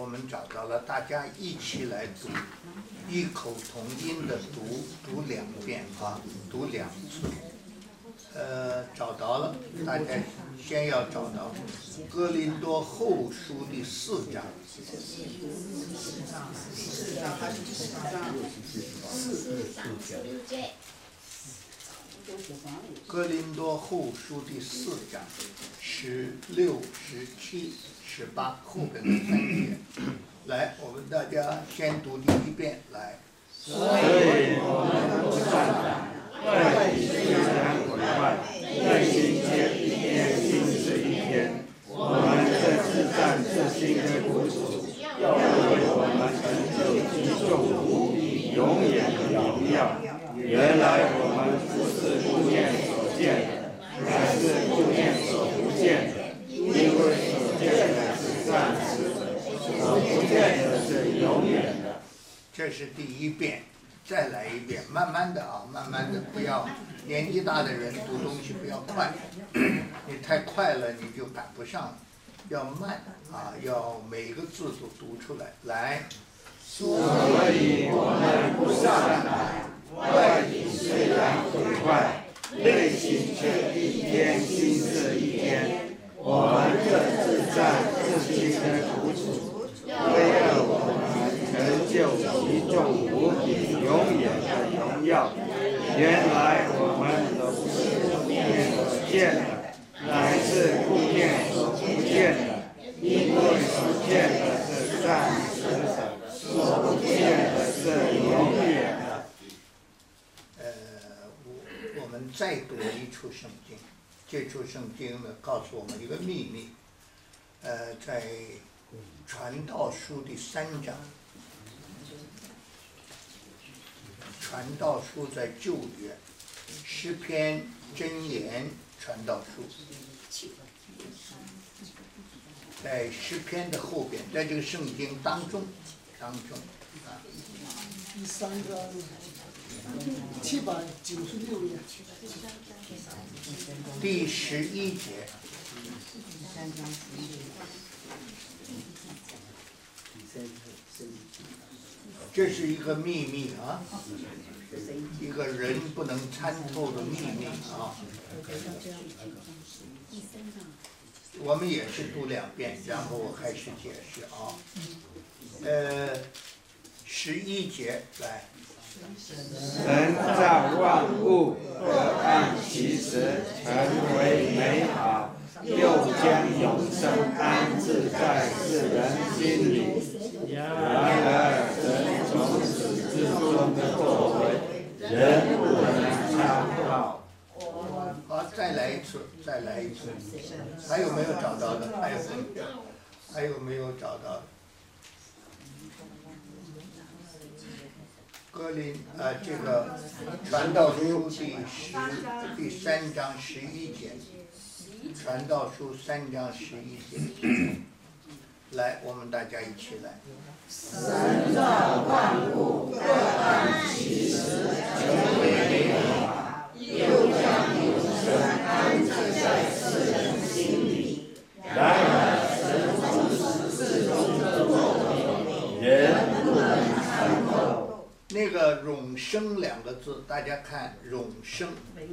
我们找到了，大家一起来读，异口同音的读2遍啊，读2次。找到了，大家先要找到哥林多后书第4章。哥林多后书第4章16、17、18后边的3节。来，我们大家先读第1遍，来。 所以我们不善胆，外体虽然毁坏，内心却一天新似一天。我们这自战自新的苦楚，要为我们成就极重无比永远的荣耀。原来我们不是顾念所见的，乃是顾念所不见的，因为所见的是暂时的，所不见的是永远的。 这是第1遍，再来一遍，慢慢的啊，慢慢的，不要年纪大的人读东西不要快，你太快了你就赶不上了，要慢啊，要每个字都读出来。来， 所以我们不善胆，外体虽然毁坏，内心却一天新似一天。我们这自战自新的苦楚，为了我们成就极重无比永远的荣耀。原来我们都不是顾念所见的，乃是顾念所不见的，因为所见的是暂时的，所不见的是永远的。 我们再读一处圣经，这处圣经呢告诉我们一个秘密，在传道书第3章，传道书在旧约，诗篇、箴言、传道书，在诗篇的后边，在这个圣经当中啊。 第3章796页， 第11节。这是一个秘密啊，一个人不能参透的秘密啊。我们也是读2遍，然后我开始解释啊。11节来。 神造万物，各按其时成为美好，又将永生安置在世人心里。然而，神从始至终的作为，人不能参透。 好，再来一次，再来一次。还有没有找到的？还有没有找到的？这个传道书第3章11节，传道书3章11节，来，我们大家一起来。 神造万物，各按其时成为美好，又将永生安置在世人心里。然而，神从始至终的作为，人不能参透。 那个永生2个字，大家看永生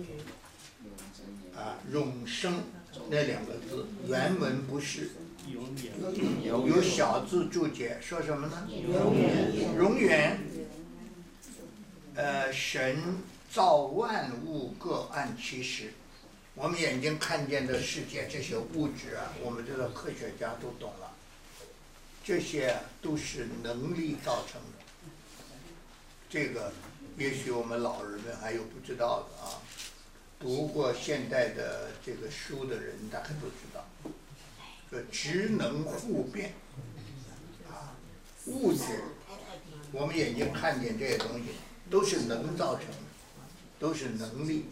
啊，永生那2个字原文不是，有小字注解说什么呢？永远。神造万物各按其时，我们眼睛看见的世界这些物质啊，我们这个科学家都懂了，这些都是能力造成的。这个也许我们老人们还有不知道的啊，读过现代的这个书的人大概都知道，这职能互变啊，物质我们眼睛看见这些东西都是能造成的，都是能力，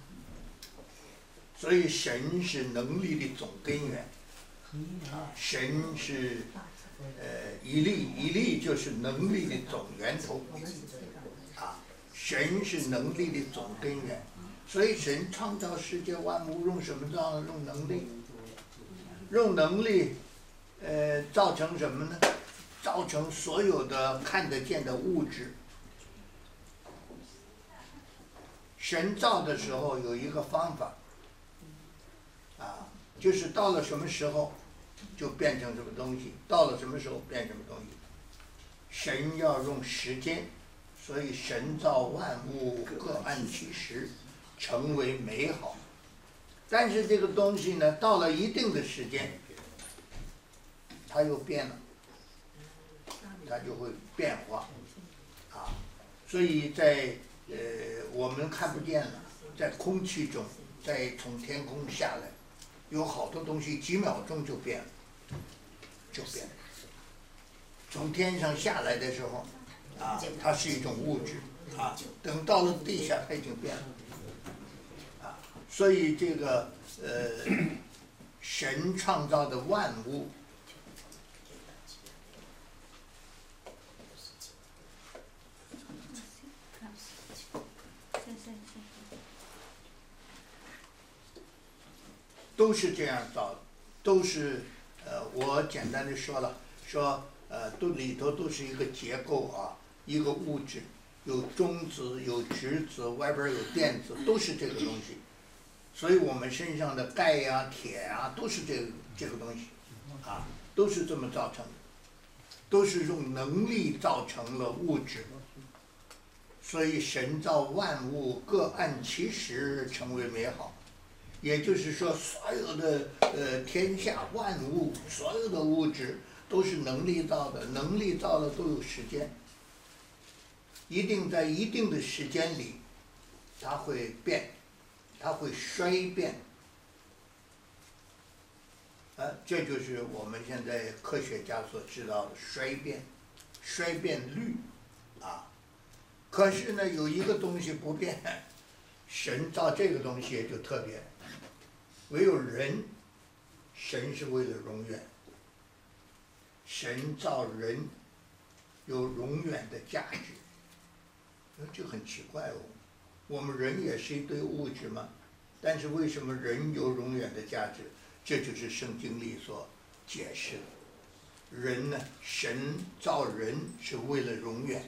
所以神是能力的总根源啊，神是一力就是能力的总源头啊，神是能力的总根源，所以神创造世界万物用什么造？用能力，用能力造成什么呢？ 造成所有的看得见的物质。神造的时候有一个方法，就是到了什么时候就变成什么东西，到了什么时候变什么东西。神要用时间，所以神造万物各按其时，成为美好。但是这个东西呢，到了一定的时间，它又变了，它就会变化，所以在我们看不见了，在空气中，再从天空下来，有好多东西几秒钟就变了，从天上下来的时候，它是一种物质，等到了地下它已经变了，所以这个神创造的万物。都是这样造的，都是我简单的说了，都里头都是一个结构一个物质，有中子有质子，外边有电子，都是这个东西。所以我们身上的钙呀、铁呀，都是这个东西，都是这么造成的，都是用能力造成了物质。所以神造万物各按其时，成为美好。也就是说，所有的天下万物，所有的物质都是能力造的，能力造的都有时间，一定在一定的时间里，它会变，它会衰变，这就是我们现在科学家所知道的衰变率，可是呢，有一个东西不变，神造这个东西也就特别。唯有人，神是为了永远。神造人有永远的价值，这很奇怪哦。我们人也是一堆物质嘛，但是为什么人有永远的价值？这就是圣经里所解释的。人呢，神造人是为了永远，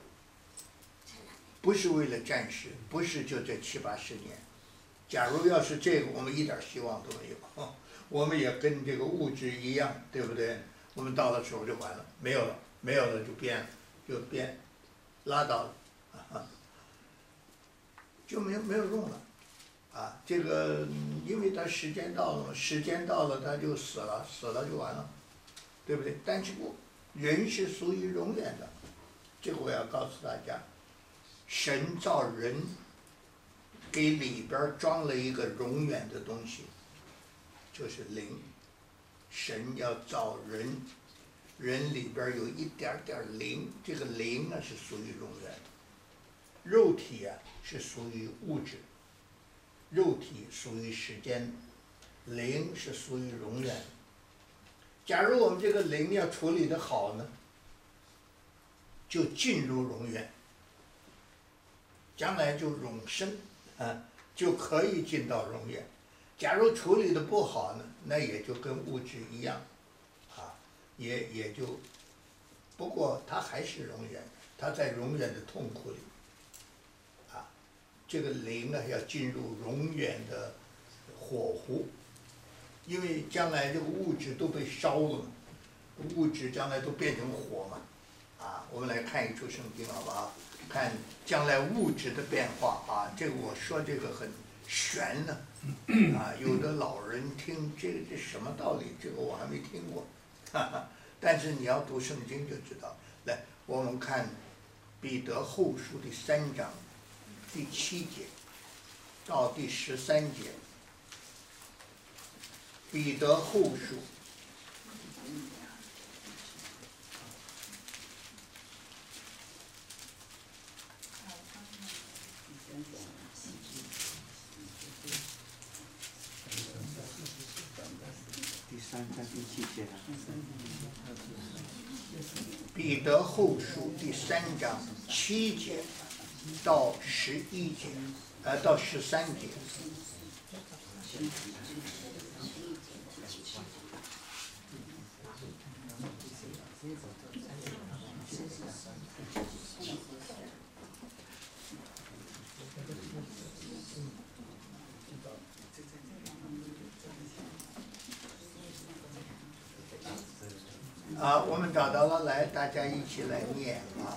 不是为了暂时，不是就这70-80年。假如要是这个，我们一点希望都没有，我们也跟这个物质一样，对不对？我们到了时候就完了，没有了就变了，就变，拉倒了，就没有用了，这个因为它时间到了嘛，时间到了它就死了就完了，对不对？但是人是属于永远的，这个我要告诉大家，神造人。给里边装了一个永远的东西，就是灵。神要造人，人里边有一点点灵，这个灵是属于永远的。肉体是属于物质，肉体属于时间，灵是属于永远的。假如我们这个灵要处理得好呢，就进入永远，将来就永生。就可以进到永远。假如处理的不好呢，那也就跟物质一样，也就，不过它还是永远，它在永远的痛苦里，这个灵要进入永远的火湖，因为将来这个物质都被烧了嘛，物质将来都变成火嘛，我们来看一处圣经好不好？看将来物质的变化这个我说这个很玄呢，有的老人听这什么道理？这个我还没听过，但是你要读圣经就知道。来，我们看彼得后书第3章第7节到第13节，彼得后书。 3章第7节。 彼得后书第3章7节到11节，到13节。 我们找到了，来，大家一起来念啊。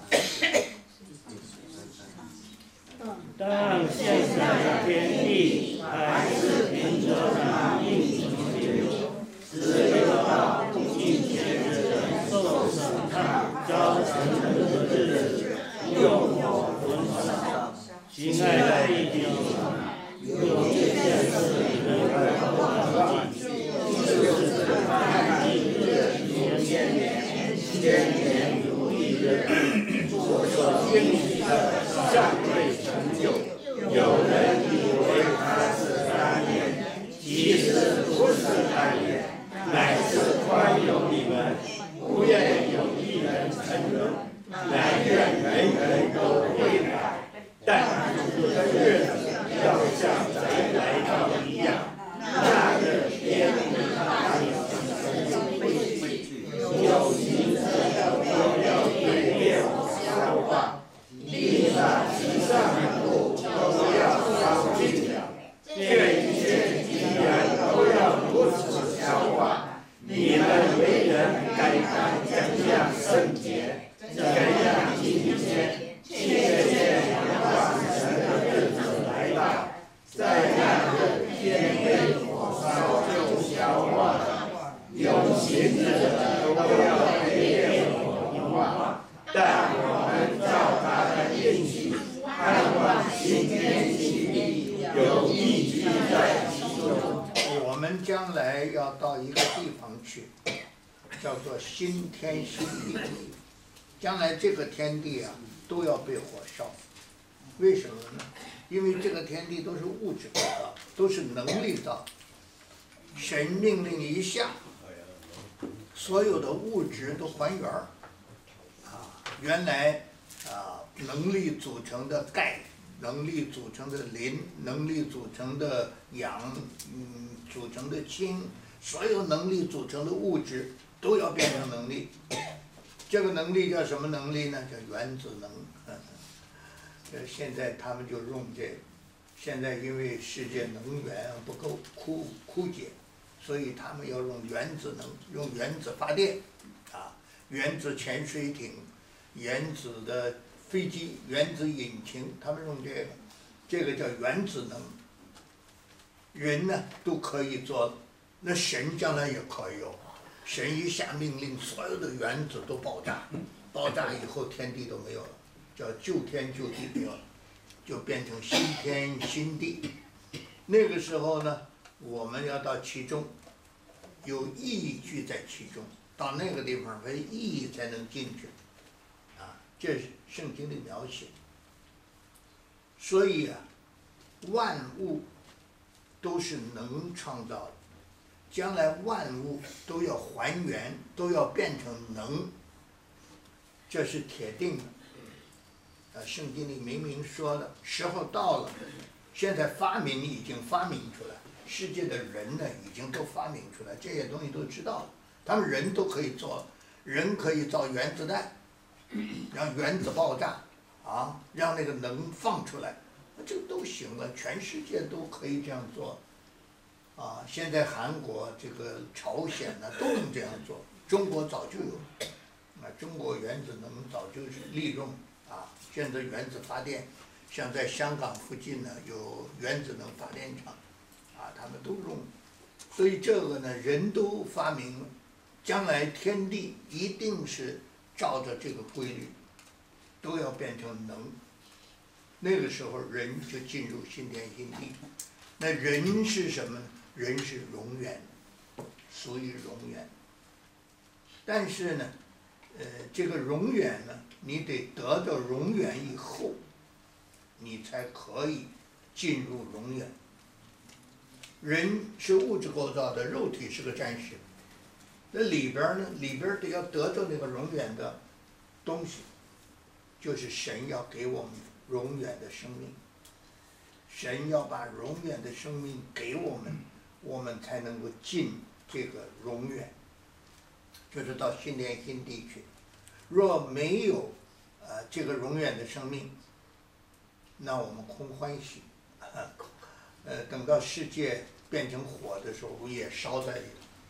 当现在的天地还是凭着那应许流，只有到敬虔的人受审判遭审判的日子，用火焚烧。亲爱的弟兄，有这件事你们不要忘记，就是看日千年如一日，所应许的尚未成就。有人以为他是3年，其实不是3年，乃是宽容你们，不愿有一人沉沦，乃愿人人都悔改。但主的日子要像贼来到一样，那日天地大有废去，有形的都要被烈火烧化，地上其上的物都要烧尽了。这一切既然都要如此消化，你们为人该当怎样圣洁，怎样敬虔，切仰望神的日子来到，在那日天被火烧就消化了，有形的都要被烈火融化。但我们照他的应许，盼望新天新地，有益居在其中。 我们将来要到一个地方去，叫做新天新地。将来这个天地啊，都要被火烧。为什么呢？因为这个天地都是物质构造，都是能力造。神命令一下，所有的物质都还原儿。原来能力组成的钙，能力组成的磷，能力组成的氧，组成的氢，所有能力组成的物质都要变成能力。这个能力叫什么能力呢？叫原子能。现在他们就用这个。现在因为世界能源不够枯竭，所以他们要用原子能，用原子发电，原子潜水艇。原子的飞机、原子引擎，他们用这个叫原子能。人呢都可以做，那神将来也可以有。神一下命令，所有的原子都爆炸，爆炸以后天地都没有了，叫旧天旧地没有了，就变成新天新地。那个时候呢，我们要到其中，有意义聚在其中，到那个地方为意义才能进去。这是圣经的描写。所以万物都是能创造的，将来万物都要还原，都要变成能，这是铁定的。圣经里明明说了，时候到了，现在已经发明出来，世界的人呢已经都发明出来，这些东西都知道了，他们人都可以做，人可以造原子弹。让原子爆炸，让那个能放出来，这个都行了，全世界都可以这样做。现在韩国、这个朝鲜呢都能这样做，中国早就有。中国原子能早就是利用现在原子发电，像在香港附近呢有原子能发电厂，他们都用。所以这个呢，人都发明了，将来天地一定是。照着这个规律，都要变成能。那个时候人就进入新天新地。那人是什么呢？人是永远，属于永远。但是呢，这个永远呢，你得得到永远以后，你才可以进入永远。人是物质构造的，肉体是个暂时。那里边呢？里边得要得到那个永远的东西，就是神要给我们永远的生命。神要把永远的生命给我们，我们才能够进这个永远，就是到新天新地去。若没有这个永远的生命，那我们空欢喜。等到世界变成火的时候，也烧在里头。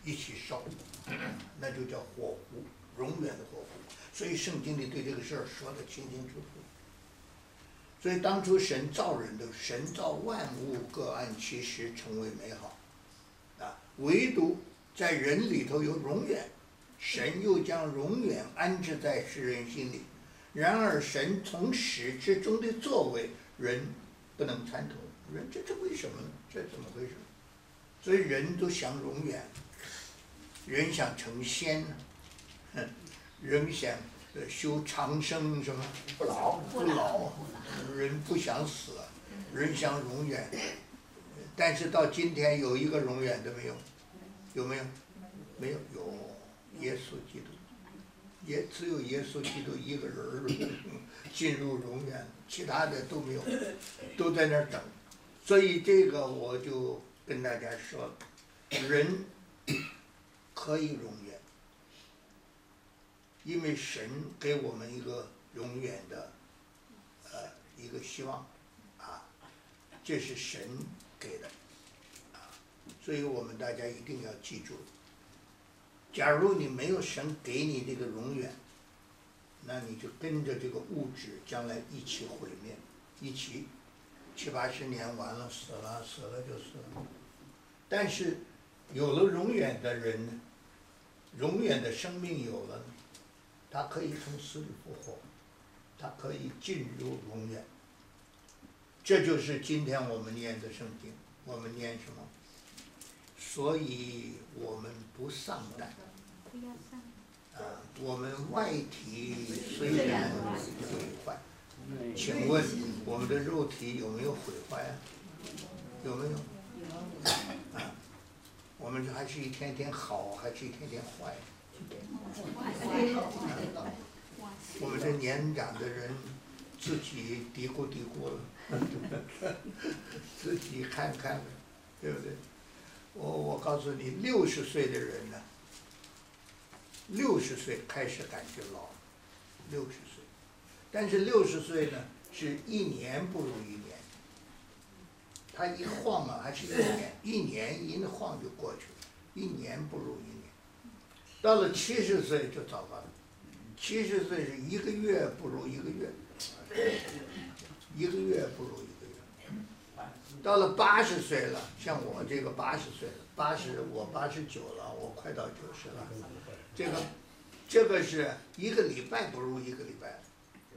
一起烧，那就叫火湖，永远的火湖。所以圣经里对这个事儿说得清清楚楚。所以当初神造人的，神造万物各按其时成为美好，啊，唯独在人里头有永远，神又将永远安置在世人心里。然而神从始至终的作为，人不能参透。人这为什么呢？这怎么回事？所以人都想永远，人想成仙呢，人想修长生什么不老， 人不想死，人想永远。但是到今天有一个永远的没有？有没有？没有，有耶稣基督。只有耶稣基督一个人儿进入永远，其他的都没有，都在那儿等。所以这个我就跟大家说，人可以永远，因为神给我们一个永远的一个希望，啊，这是神给的，啊，所以我们大家一定要记住。假如你没有神给你这个永远，那你就跟着这个物质将来一起毁灭，一起70、80年完了，死了就死了。但是有了永远的人呢，永远的生命有了呢，他可以从死里复活，他可以进入永远。这就是今天我们念的圣经，我们念什么？所以我们不丧胆。我们外体虽然毁坏，请问我们的肉体有没有毁坏啊？有没有？我们还是一天天好，还是一天天坏？我们这年长的人自己嘀咕嘀咕了，自己看看，对不对？我告诉你，60岁的人呢，60岁开始感觉老，60岁，但是60岁呢是一年不如一年，他一晃啊还是一年一晃就过去了，一年不如一年。到了70岁就糟糕了，70岁是一个月不如一个月，一个月不如一个月。到了80岁了，像我这个80岁了我89了，我快到90了。这个是一个礼拜不如一个礼拜，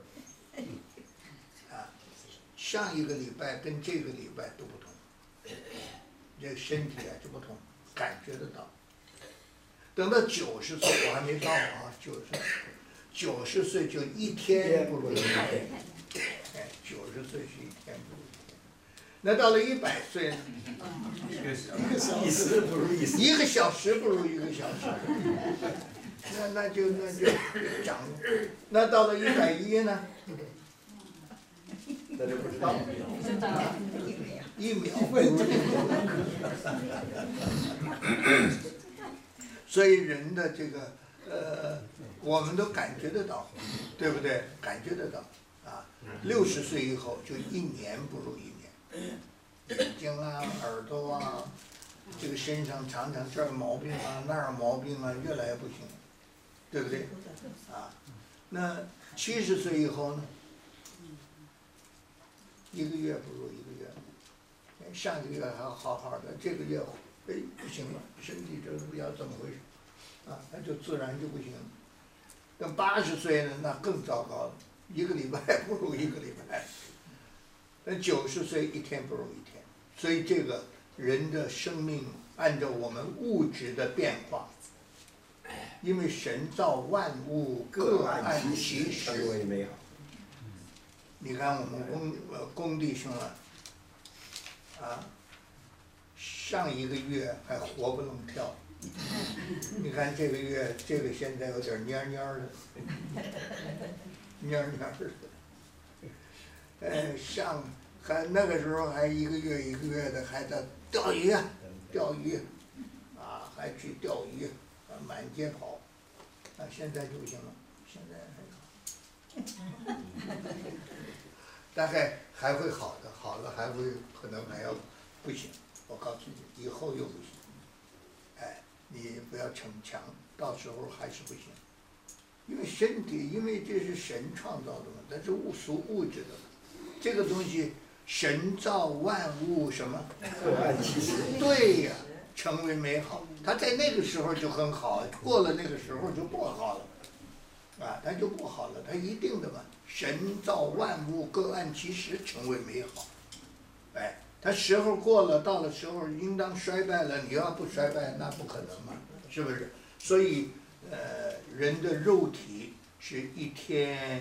啊，上一个礼拜跟这个礼拜都不同，这个身体啊就不同，感觉得到。等到90岁，我还没到啊，90岁就一天不如一天，90岁是一天不如一天。那到了100岁呢 1时不如1时 ，1个小时不如1个小时，那就长。那到了110呢？ 那就不知道了。 1秒不如1秒。所以人的这个我们都感觉得到，对不对？感觉得到啊。60岁以后就一年不如一年。眼睛啊，耳朵啊，这个身上常常这儿毛病啊，那儿毛病啊，越来越不行，对不对？啊，那70岁以后呢？一个月不如一个月，上个月还好好的，这个月不行了，身体这不知道怎么回事，啊，那就自然就不行了。等80岁呢，那更糟糕了，一个礼拜不如一个礼拜。那90岁一天不如一天，所以这个人的生命按照我们物质的变化，因为神造万物各按其时。你看我们工弟兄啊，上一个月还活不能跳，你看这个月这个现在有点蔫蔫的，蔫蔫的。还那个时候还一个月一个月的还在钓鱼，还去钓鱼，满街跑，现在就不行了，现在大概还会好的，好了还会可能还要不行，我告诉你，以后又不行， 你不要逞强，到时候还是不行。因为身体，因为这是神创造的嘛，它是属物质的嘛，这个东西神造万物什么？ 各按其时。 对呀，成为美好。它在那个时候就很好，过了那个时候就不好了，啊，它就不好了，它一定的嘛。神造万物各按其时，成为美好。哎，它时候过了，到了时候应当衰败了，你要不衰败，那不可能嘛，是不是？所以，人的肉体是一天，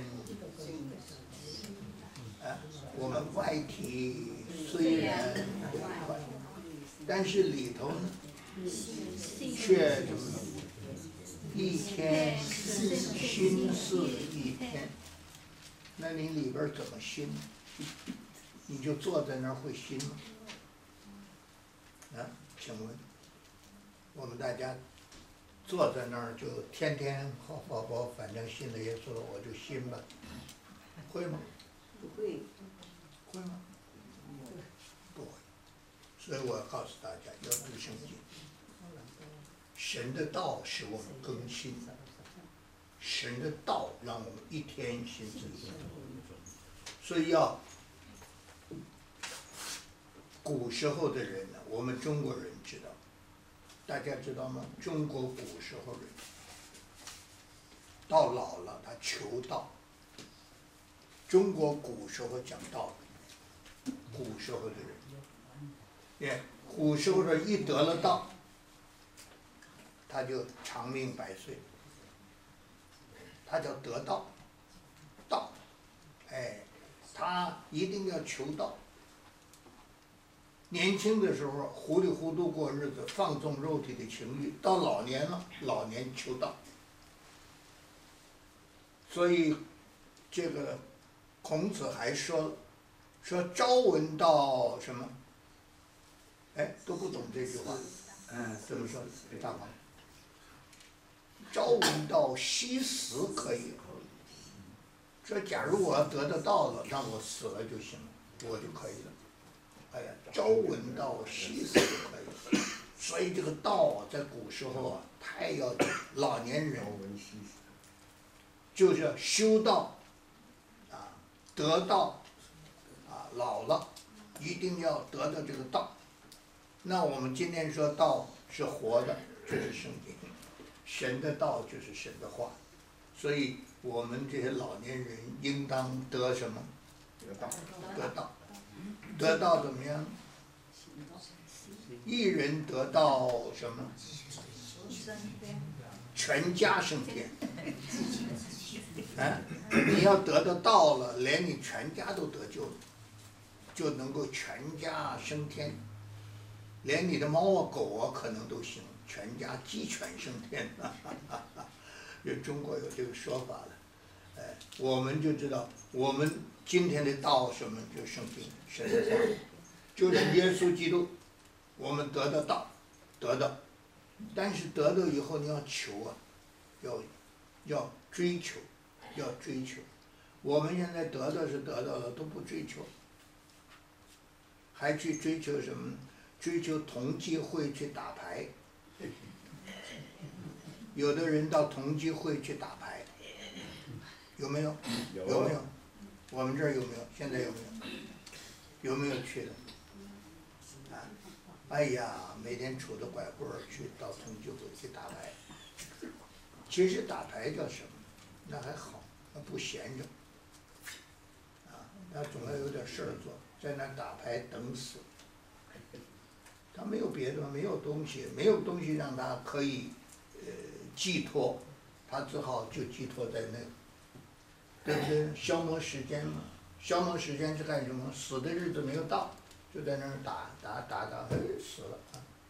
我们外体虽然毁坏，但是里头呢，却什么？一天新似一天。那你里边怎么新？你就坐在那儿会新吗？请问，我们大家坐在那儿就天天好，反正信了耶稣了，我就信吧，会吗？ 不会。 会吗？不会。所以我要告诉大家，要读圣经。神的道使我们更新，神的道让我们一天新自己。所以要古时候的人呢，我们中国人知道，大家知道吗？中国古时候人到老了他求道。中国古时候讲道理，古时候的人，古时候的一得了道，他就长命百岁，他叫得道，道，他一定要求道。年轻的时候糊里糊涂过日子，放纵肉体的情欲，到老年了，老年求道。所以这个孔子还说朝闻道什么？都不懂这句话。怎么说？大王。朝闻道，夕死可以。说假如我要得到道了，让我死了就行了，我就可以了。朝闻道，夕死就可以了。所以这个道在古时候太要紧，老年人就是要修道，得道，老了一定要得到这个道。那我们今天说道是活的，就是圣经，神的道就是神的话，所以我们这些老年人应当得什么？得道。得道怎么样？一人得道什么？全家升天。你要得到道了，连你全家都得救了，就能够全家升天。连你的猫啊狗啊可能都行，全家鸡犬升天。这中国有这个说法了。我们就知道，我们今天的道什么？就圣经，神的话，就是耶稣基督。我们得到道，得到，但是得到以后你要求啊，要追求，要追求。我们现在得到是得到了，都不追求，还去追求什么呢？追求同济会去打牌。有的人到同济会去打牌，有没有？有没有？我们这儿有没有？现在有没有？有没有去的？哎呀，每天杵着拐棍儿去到同济会去打牌。其实打牌叫什么？那还好，那不闲着。他总要有点事儿做，在那打牌等死。他没有别的，没有东西，没有东西让他可以寄托，他只好就寄托在那，对不对？消磨时间嘛，消磨时间是干什么？死的日子没有到，就在那儿打，死了。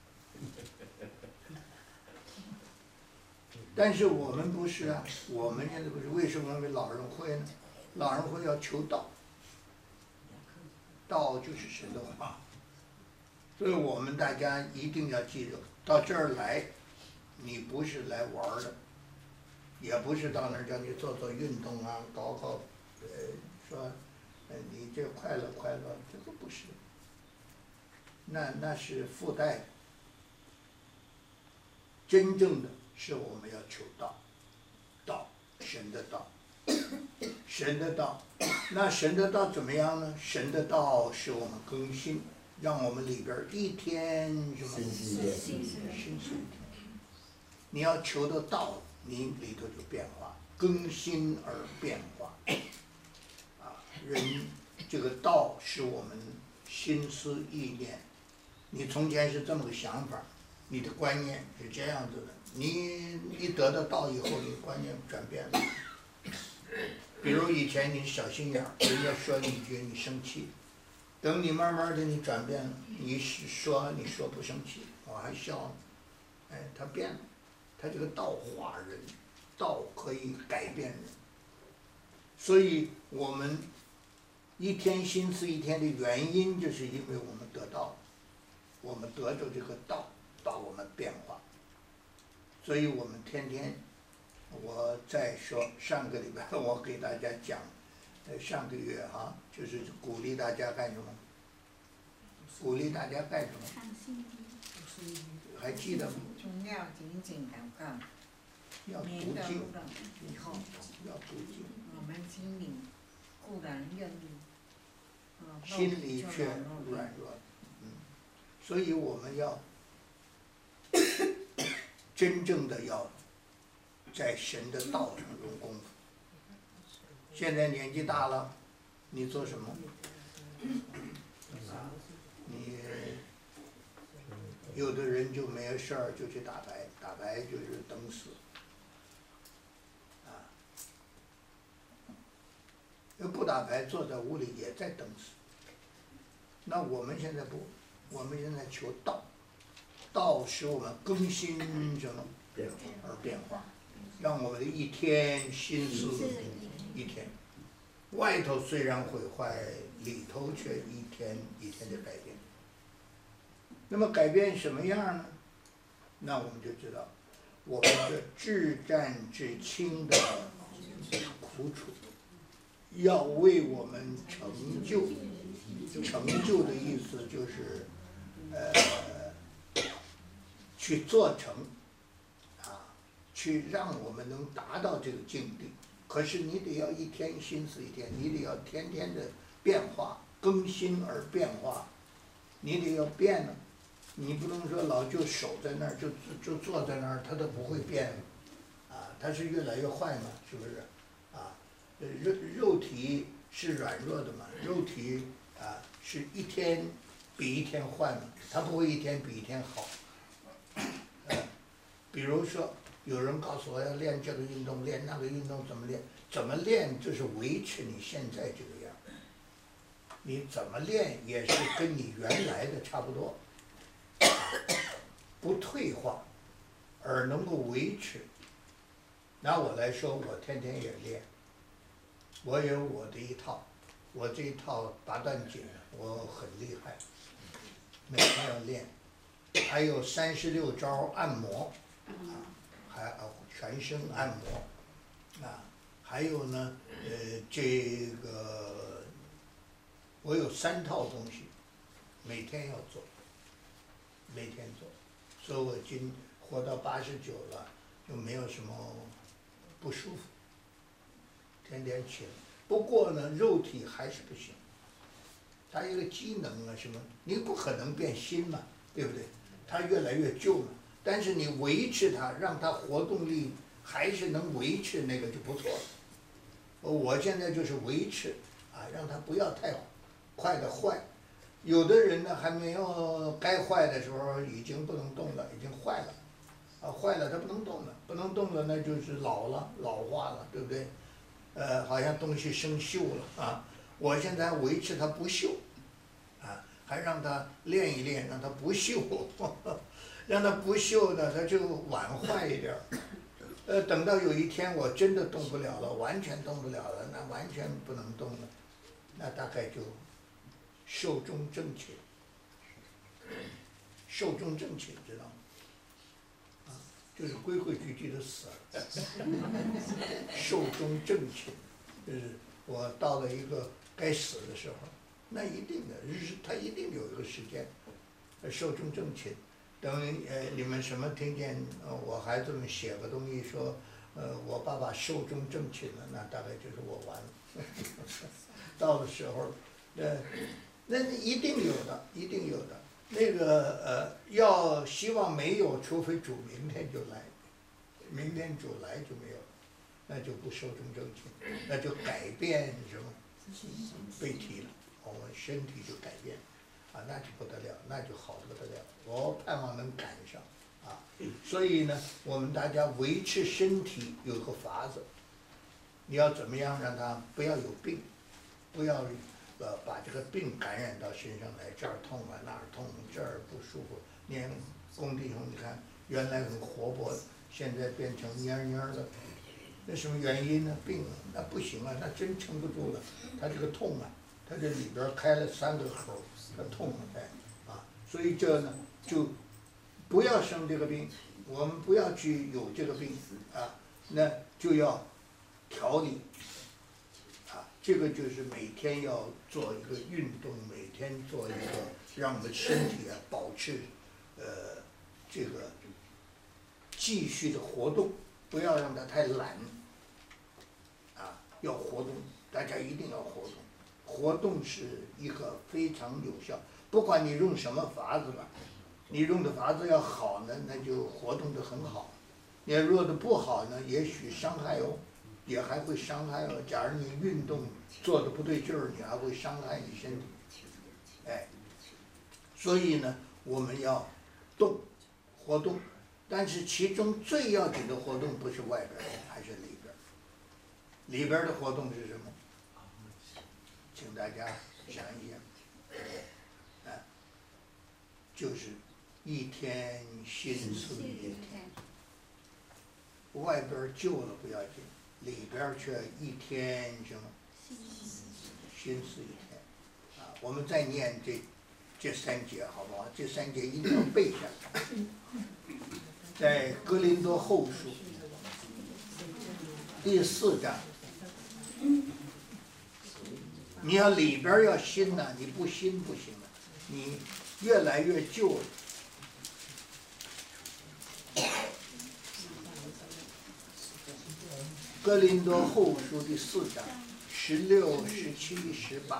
但是我们不是啊，我们现在不是，为什么为老人会呢？老人会要求道，道就是神的话。所以我们大家一定要记住，到这儿来，你不是来玩的，也不是到那儿叫你做运动啊，搞，说，你这快乐，这个不是，那是附带的。 真正的是我们要求道，道，神的道，神的道。那神的道怎么样呢？神的道使我们更新，让我们里边一天什么新鲜。你要求得道，你里头就变化，更新而变化。人这个道是我们心思意念。你从前是这么个想法，你的观念是这样子的，你得到道以后，你的观念转变了。比如以前你小心眼儿，人家说你一句你生气，等你慢慢的你转变了，你说不生气，我还笑呢，哎，他变了，他这个道化人，道可以改变人。所以我们一天心思一天的原因，就是因为我们得道，我们得着这个道，把我们变化。所以我们天天，我再说上个礼拜我给大家讲，上个月就是鼓励大家干什么？鼓励大家干什么？ 唱心经。 还记得吗？ 总要紧紧祷告， 要读免得经， 入了以后， 要读经， 我们心里固然愿意， 心里却软弱。所以我们要真正的要在神的道上用功夫。现在年纪大了，你做什么？你有的人就没有事儿就去打牌，打牌就是等死。要不打牌，坐在屋里也在等死。那我们现在不，我们现在求道，道使我们更新什么而变化，让我们的一天心思一天，外头虽然毁坏，里头却一天一天的改变。那么改变什么样呢？那我们就知道，我们的至战至轻的苦楚，要为我们成就。成就的意思就是，去做成，去让我们能达到这个境地。可是你得要一天心思一天，你得要天天的变化，更新而变化，你得要变呢。你不能说老就守在那儿，就坐在那儿，它都不会变，它是越来越坏嘛，是不是？肉体是软弱的嘛，肉体是一天比一天坏嘛，它不会一天比一天好。比如说有人告诉我要练这个运动，练那个运动怎么练？怎么练就是维持你现在这个样，你怎么练也是跟你原来的差不多，不退化，而能够维持。拿我来说，我天天也练，我有我的一套，我这一套八段锦我很厉害，每天要练，还有36招按摩，还全身按摩，还有呢，这个我有3套东西，每天要做，每天做，所以我活到89了，就没有什么不舒服，天天起来。不过呢，肉体还是不行，它一个机能什么，你不可能变新嘛，对不对？它越来越旧了，但是你维持它，让它活动力还是能维持，那个就不错了。我现在就是维持，让它不要太快的坏。有的人呢，还没有该坏的时候，已经不能动了，已经坏了，坏了它不能动了，不能动了，那就是老了，老化了，对不对？好像东西生锈了我现在维持它不锈，还让它练一练，让它不锈，让它不锈呢，它就晚坏一点儿。等到有一天我真的动不了了，完全动不了了，那完全不能动了，那大概就寿终正寝。寿终正寝，知道吗？就是规规矩矩的死了，寿终正寝，就是我到了一个该死的时候，那一定的，他一定有一个时间，寿终正寝。 等你们什么听见我孩子们写个东西说，我爸爸寿终正寝了，那大概就是我完了。到的时候，那一定有的，一定有的。那个要希望没有，除非主明天就来，明天主来就没有，那就不寿终正寝，那就改变什么被提了，我们身体就改变，啊，那就不得了，那就好得不得了。我盼望能赶上，啊，所以呢，我们大家维持身体有个法子，你要怎么样让它不要有病，不要把这个病感染到身上来，这儿痛啊那儿痛，这儿不舒服。连龚弟兄，你看原来很活泼，现在变成蔫蔫的，那什么原因呢？病啊，那不行啊，那真撑不住了。他这个痛啊，他这里边开了3个口，他痛啊，所以这呢就不要生这个病，我们不要去有这个病啊，那就要调理。这个就是每天要做一个运动，每天做一个让我们身体保持这个继续的活动，不要让它太懒，要活动，大家一定要活动，活动是一个非常有效，不管你用什么法子吧，你用的法子要好呢，那就活动得很好，你要用的不好呢，也许伤害哦。也还会伤害哦。假如你运动做的不对劲儿，你还会伤害你身体。所以呢，我们要动，活动，但是其中最要紧的活动不是外边儿，还是里边儿。里边儿的活动是什么？请大家想一想，就是一天心思一天。外边儿旧了不要紧。里边却一天什么？心思一天，我们再念这3节好不好？这3节一定要背下来。在哥林多后书第4章，你要里边要新呢，你不新不行了，你越来越旧了。哥林多后书第4章16、17、18。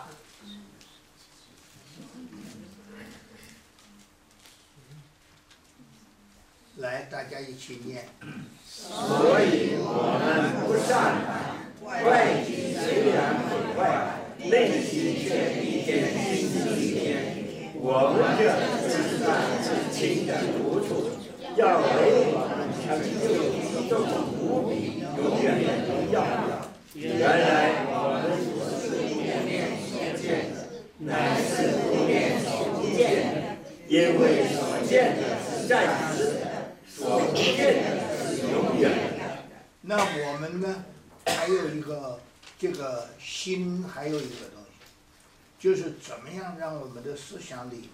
来，大家一起念。 所以我们不善良，外体虽然毁坏，内心却一天新似一天。我们这自在自清的苦楚，要为我们成就激动无比、永远的荣耀。原来我们所思念所见的，乃是不念所不见的，因为所见的是暂时的，所不见的是永远的。 那我们呢，还有一个这个心，还有一个东西，就是怎么样让我们的思想里，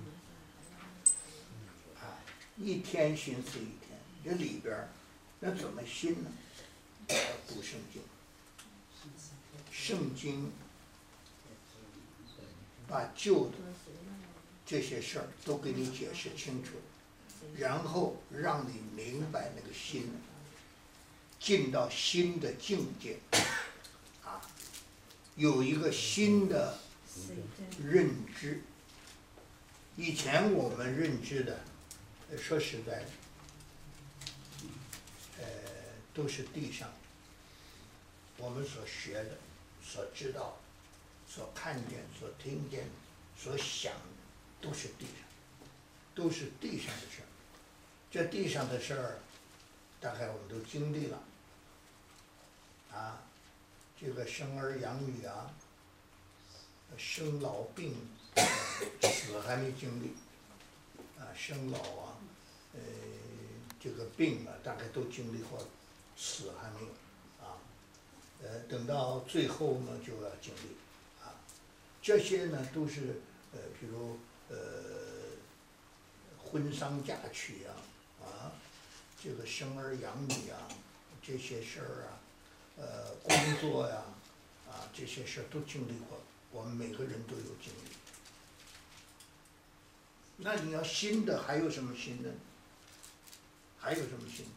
一天心思一天，这里边那怎么心呢？读圣经，圣经把旧的这些事儿都给你解释清楚，然后让你明白那个心，进到新的境界，有一个新的认知。以前我们认知的，说实在的，都是地上我们所学的、所知道的、所看见、所听见、所想的，都是地上，都是地上的事儿。这地上的事儿，大概我们都经历了，这个生儿养女啊，生老病死还没经历，生老啊，这个病啊，大概都经历过，死还没有，等到最后呢就要经历，这些呢都是比如婚丧嫁娶啊，这个生儿养女啊，这些事儿工作呀，这些事儿都经历过，我们每个人都有经历。 那你要新的，还有什么新的？还有什么新的？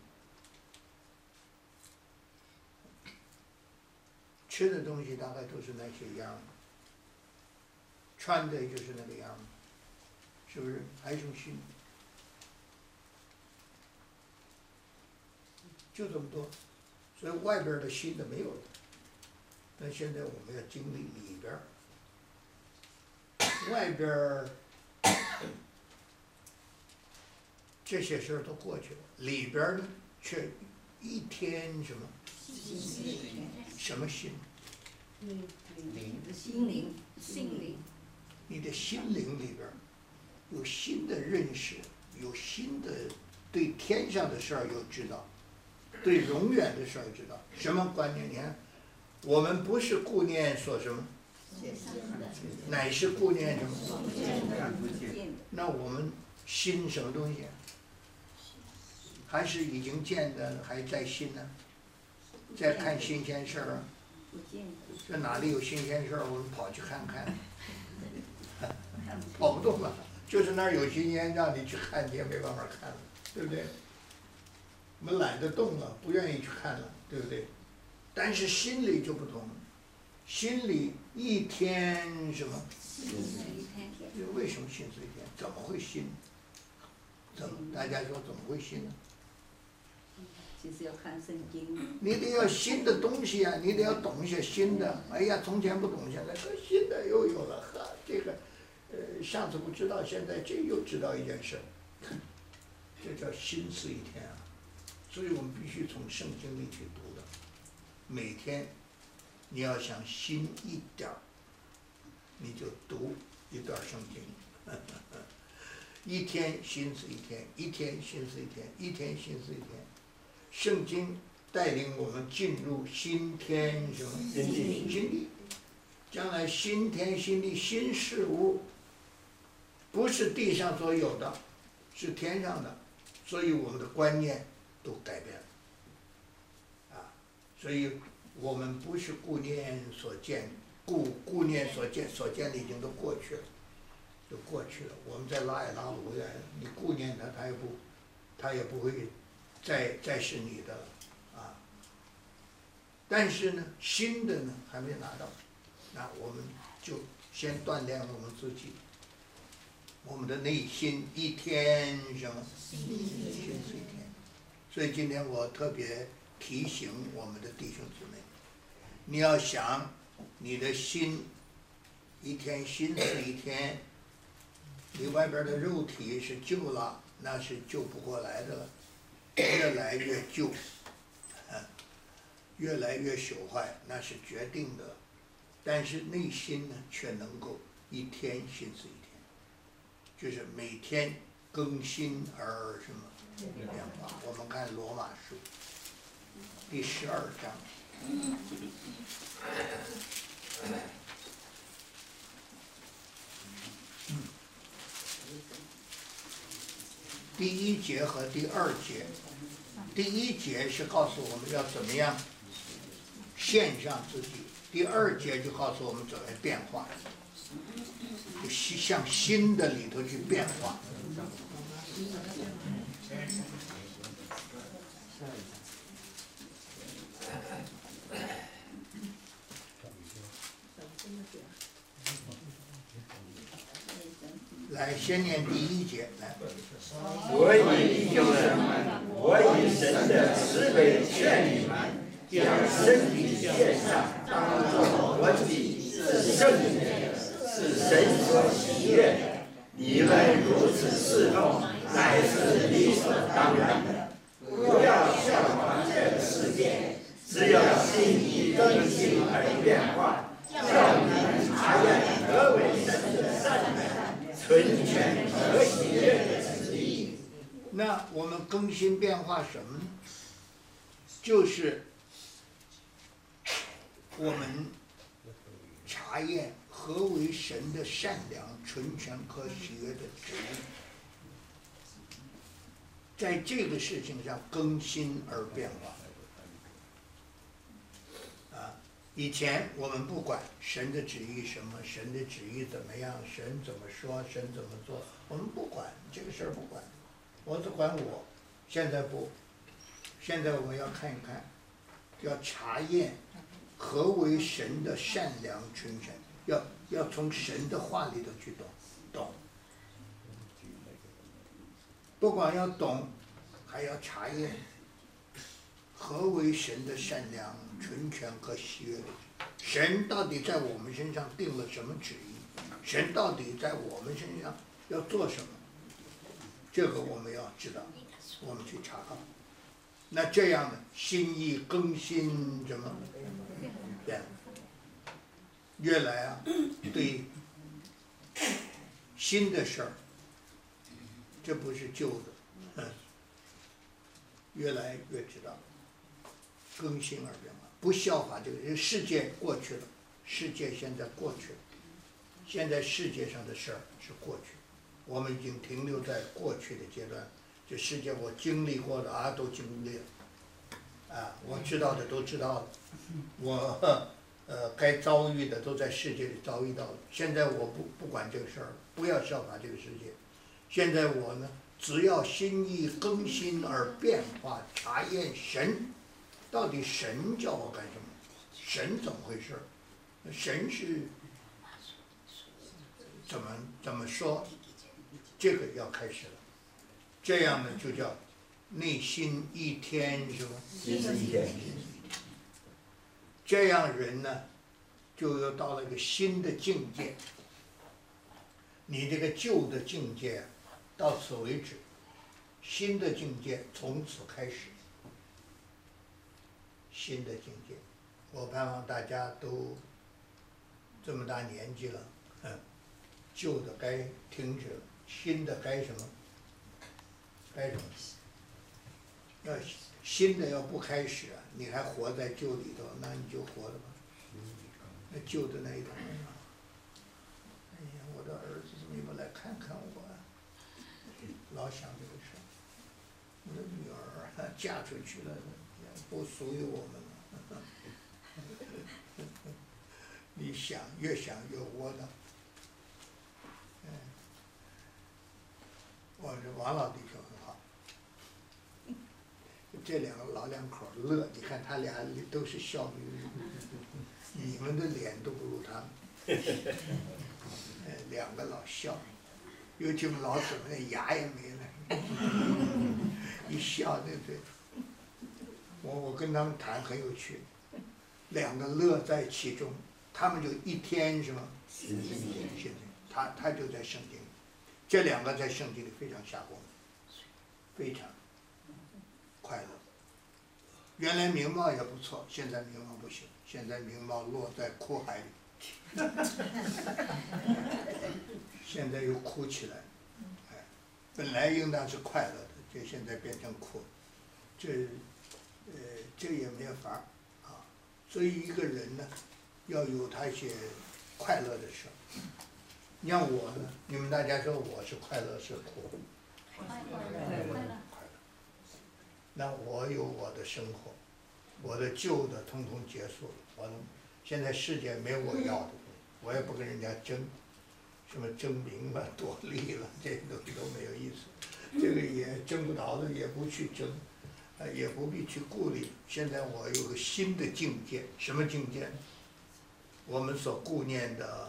吃的东西大概都是那些样儿，穿的也就是那个样儿，是不是？还有什么新的？就这么多，所以外边的新的没有了。那现在我们要经历里边儿，外边儿这些事儿都过去了，里边儿呢却一天什么什么新？ 心灵，心灵， 你的心灵里边儿有新的认识，有新的对天上的事儿有知道，对永远的事儿知道。什么观念？你看，我们不是顾念所什么，乃是顾念什么？那我们新什么东西？还是已经见的，还在新呢？在看新鲜事儿啊？这哪里有新鲜事儿，我们跑去看看。跑不动了，就是那儿有新鲜，让你去看，你也没办法看了，对不对？我们懒得动了，不愿意去看了，对不对？但是心里就不同了，心里一天什么？为什么心思一天？怎么会心？大家说怎么会心呢？ 就是要看圣经。 你得要新的东西啊，你得要懂一些新的。哎呀，从前不懂，现在新的又有了，呵，这个，上次不知道，现在这又知道一件事，这叫心思一天啊。所以我们必须从圣经里去读的，每天你要想新一点儿，你就读一段圣经。一天心思一天，一天心思一天，一天心思一天。圣经带领我们进入新天什么新地，将来新天新地新事物，不是地上所有的，是天上的，所以我们的观念都改变了，啊，所以我们不是顾念所见，顾念所见的已经都过去了，就过去了。我们再拉也拉不回来了。你顾念他，他也不会再是你的了，啊。但是呢，新的呢还没拿到，那我们就先锻炼我们自己，我们的内心一天什么心思一天。所以今天我特别提醒我们的弟兄姊妹，你要想你的心一天心思一天，你外边的肉体是旧了，那是救不过来的了，越来越旧，越来越朽坏，那是决定的。但是内心呢，却能够一天心思一天，就是每天更新而什么变化。我们看罗马书第12章。第1节和第2节，第1节是告诉我们要怎么样献上自己，第2节就告诉我们怎么变化，就向新的里头去变化。来，先念第1节，来。 我以弟兄们，我以神的慈悲劝你们，将身体献上，当作活祭，是圣洁的，是神所喜悦的。你们如此侍奉，乃是理所当然的。不要效仿这个世界，只要心意更新而变化，叫你们查验何为神的善良、纯全和喜悦的旨意。 那我们更新变化什么呢？就是我们查验何为神的善良、纯全和喜悦的旨意，在这个事情上更新而变化。啊， 以前我们不管神的旨意什么，神的旨意怎么样，神怎么说，神怎么做，我们不管这个事儿，不管，我只管我。现在不，现在我们要看一看，要查验何为神的善良纯全，要从神的话里头去懂，不光要懂，还要查验何为神的善良、纯全和喜悦的。神到底在我们身上定了什么旨意？神到底在我们身上要做什么？这个我们要知道，我们去查考。那这样呢，心意更新什么？变了，越来啊，对新的事儿，这不是旧的，越来越知道。更新而变化，不效法这个世界过去了，世界现在过去了，现在世界上的事儿是过去，我们已经停留在过去的阶段。这世界我经历过的都经历了，我知道的都知道了，我该遭遇的都在世界里遭遇到了。现在我不管这个事儿，不要效法这个世界。现在我呢，只要心意更新而变化，查验神。到底神叫我干什么？神怎么回事？神是怎么说？这个要开始了。这样呢，就叫内心一天什么？ 心一天。 这样人呢，就又到了一个新的境界。你这个旧的境界到此为止，新的境界从此开始。新的境界，我盼望大家都这么大年纪了，旧的该停止了，新的该什么？该什么？要新的要不开始啊，你还活在旧里头，那你就活了吧。那旧的那一套，哎呀，我的儿子怎么也不来看看我啊？老想这个事儿，我的女儿嫁出去了。不属于我们了，你想越想越窝囊。我这王老弟就很好，这两个老两口乐，你看他俩都是笑眯眯，你们的脸都不如他们。两个老笑，尤其我们老怎么那牙也没了，一笑对。我跟他们谈很有趣，两个乐在其中，他们就一天什么？心经，他就在圣经里，这两个在圣经里非常下功夫，非常快乐。原来名貌也不错，现在名貌不行，现在名貌落在哭海里，现在又哭起来，本来应当是快乐的，这现在变成哭，这也没有法儿啊，所以一个人呢，要有他一些快乐的事儿。你像我呢，你们大家说我是快乐是苦？快乐。那我有我的生活，我的旧的通通结束了，现在世界没有我要的，我也不跟人家争，什么争名了、夺利了，这些东西都没有意思，这个也争不着的，也不去争。也不必去顾虑。现在我有个新的境界，什么境界？我们所顾念的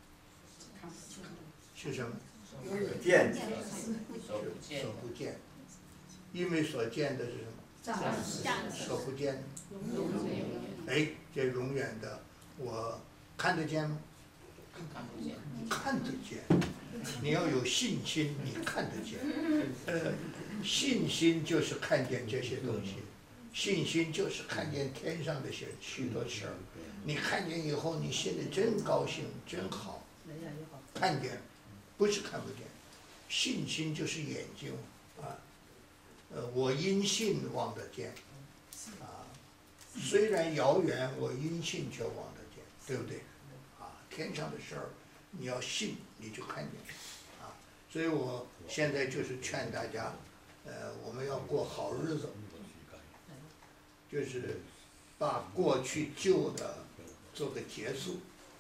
是什么？ 见， 所不见，因为所见的是什么？所不见。哎，这永远的，我看得见吗？看得见。你要有信心，你看得见。信心就是看见这些东西，信心就是看见天上的许多事儿。你看见以后，你心里真高兴，真好。看见，不是看不见。信心就是眼睛啊。我因信望得见，啊，虽然遥远，我因信却望得见，对不对？啊，天上的事儿，你要信，你就看见。啊，所以我现在就是劝大家。我们要过好日子，就是把过去旧的做个结束。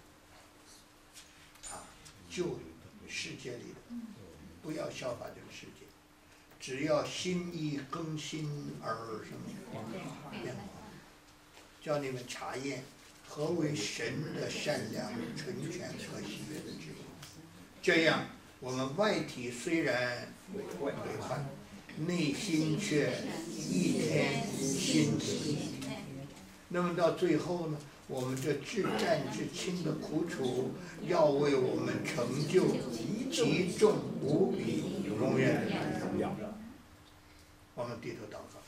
旧世界里的，不要效法这个世界，只要心意更新而什么变化，叫你们查验何为神的善良、纯全和喜悦的旨意。这样，我们外体虽然毁坏，内心却一天新起。那么到最后呢？我们这至战至轻的苦楚，要为我们成就极重无比荣耀的荣耀。我们低头祷告，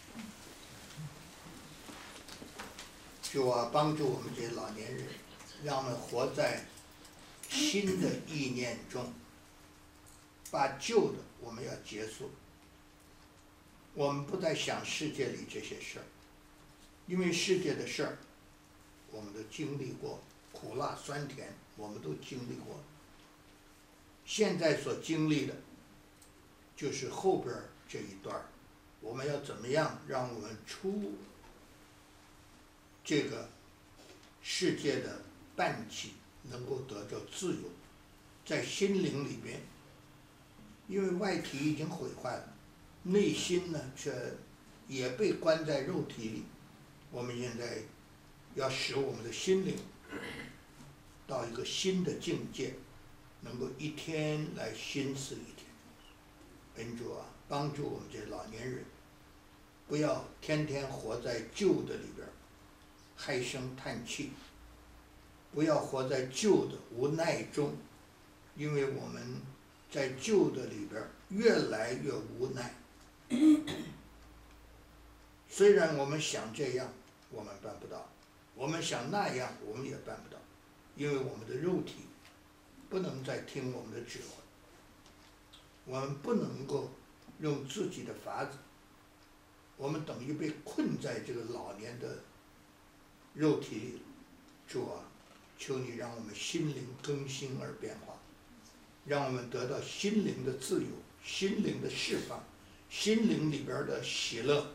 主啊，帮助我们这些老年人，让我们活在新的意念中，把旧的我们要结束。我们不再想世界里这些事儿，因为世界的事儿我们都经历过，苦辣酸甜我们都经历过。现在所经历的就是后边这一段，我们要怎么样让我们出这个世界的绊气，能够得到自由，在心灵里边，因为外体已经毁坏了，内心呢却也被关在肉体里。我们现在要使我们的心灵到一个新的境界，能够一天来心思一天。恩主啊，帮助我们这老年人，不要天天活在旧的里边唉声叹气，不要活在旧的无奈中，因为我们在旧的里边越来越无奈。虽然我们想这样，我们办不到。我们想那样，我们也办不到，因为我们的肉体不能再听我们的指挥，我们不能够用自己的法子，我们等于被困在这个老年的肉体里。主啊，求你让我们心灵更新而变化，让我们得到心灵的自由、心灵的释放、心灵里边的喜乐。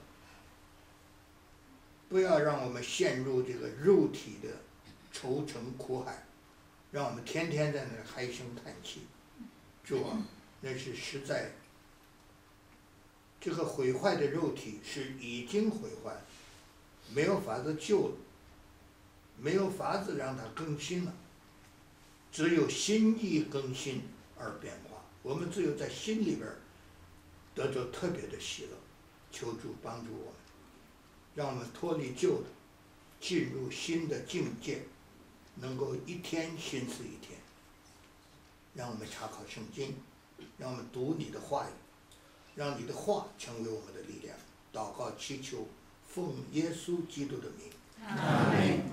不要让我们陷入这个肉体的愁城苦海，让我们天天在那儿唉声叹气。主啊，那是实在，这个毁坏的肉体是已经毁坏了，没有法子救了，没有法子让它更新了，只有心意更新而变化。我们只有在心里边得到特别的喜乐。求主帮助我们，让我们脱离旧的，进入新的境界，能够一天心思一天。让我们查考圣经，让我们读你的话语，让你的话成为我们的力量。祷告祈求，奉耶稣基督的名。 阿门。